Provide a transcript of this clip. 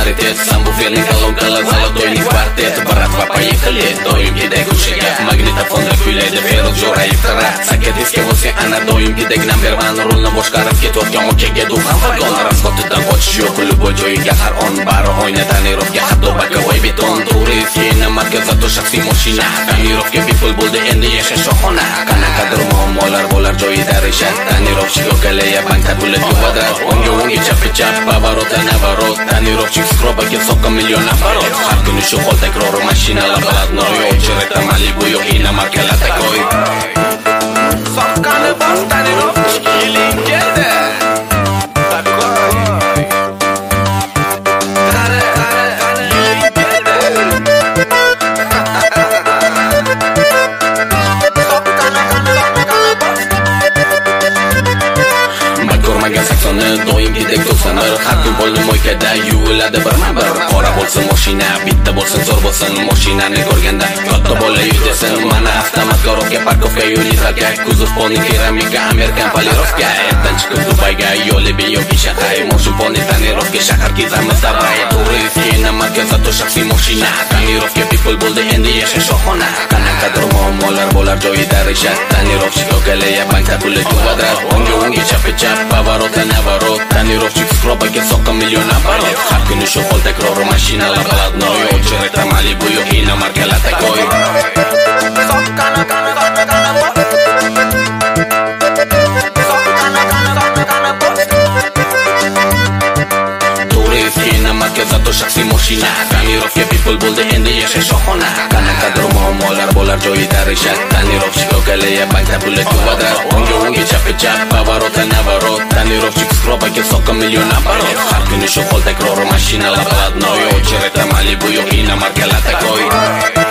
приоритет. Сам буферный колонкалар, золотой не квартет. Братва, поехали, доим кидek o'shaga. Magnitofonda kuylaydi Feruz Jo'rayev Tara. Sakka diska bo'lsa ana doim kidek number 1 rulni boshqarib ketayotgan okaga duxan vagon. Rasxotidan qochish yo'q, любой joyiga har on bari oyna tonirovka, hatto bakovay beton. Turist kiyina markaz zato shaxsiy mashina. Tonirovka people bo'ldi endi yashash shohona. Qanaqadir muammolar bo'lar joyida rishat. Tonirovchik o'kalaya bankda pulli kvadrat. O'ngga chap поворот наоборот. Tonirovchik skrobaga soqqan million nafarot. Har kuni shu hol takrori mashinalar balandnoy. Черета Malibu yo'q inomarkalar takoy. Soqqani bor tonirovchik keling keldi. Doim kidek to'sanir, har kun bo'ldi mo'ykada yuviladi birma-bir. Qora bo'lsin mashina, bitta bo'lsin zo'r bo'lsin mashinani ko'rganda katta bola yudesin. Mana avtomat korovka, parkovka, yo'lizarga, kuzov polni keramika, amerikan polirovka. Ertan chiqib Dubayga, yo'li yoki Shanxay, moshin polni tonirovka, shahar kezamiz davray. Turist kiyina markaz zato shaxsiy mashina. Tonirovka people bo'ldi endi yashash shohona. Qanaqadir muammolar bo'lar joyida rishat. Tonirovchik o'kalaya bankda pulli kvadrat. O'ngga chap поворот наоборот. Tonirovchik skrobaga soqqan million nafarot. Har kuni shu hol takrori mashinalar balandnoy. Черета Malibu yo'q inomarkalar takoy. Turist kiyina markaz zato shaxsiy mashina. Tonirovka people bo'ldi endi yashash shohona. Qanaqadir muammolar bo'lar joyida rishat. Tonirovchik o'kalaya bankda pulli kvadrat. O'ngga chap поворот наоборот. Tonirovchik skrobaga soqqan million nafarot. Har kuni shu hol takrori mashinalar balandnoy. Черета Malibu yo'q inomarkalar takoy.